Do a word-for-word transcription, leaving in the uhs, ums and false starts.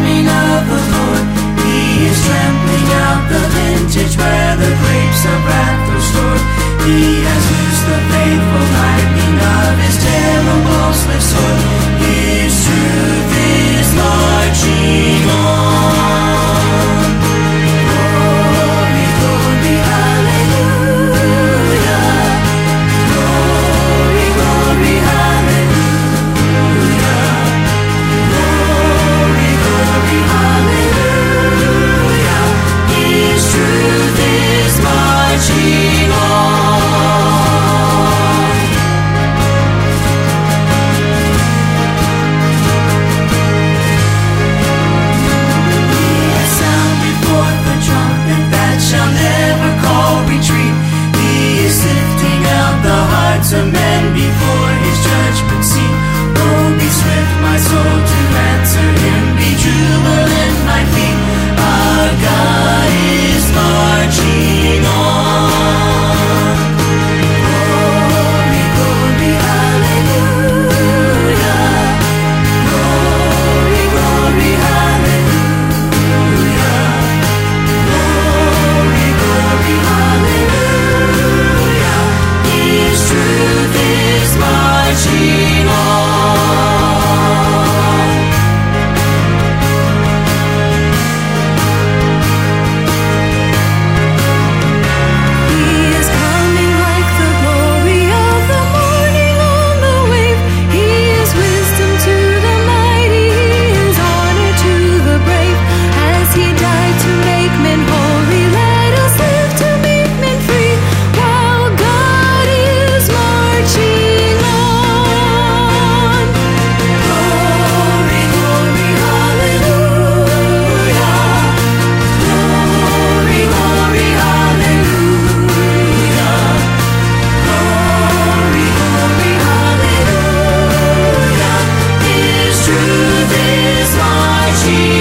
coming of the Lord. He is trampling out the vintage where the grapes of wrath are stored. He has loosed the faithful lightning of his terrible swift sword. His truth is marching on. Glory, glory, hallelujah. Glory, glory, hallelujah. Glory, glory, hallelujah. His truth is marching on. Shall never call retreat. He is sifting out the hearts of men before his judgment seat. Oh, be swift, my soul, to answer him. Be jubilant, my feet. Our God is marching on. Glory, glory, hallelujah. Glory, glory, hallelujah. Hallelujah, His truth is marching on. He is coming like the glory of the morning on the wave. He is wisdom to the mighty, He is honor to the brave. As He died to make men holy, let us live to make men free, while God is marching on. Glory, glory, hallelujah. Glory, glory, hallelujah. Glory, glory, hallelujah. His truth is marching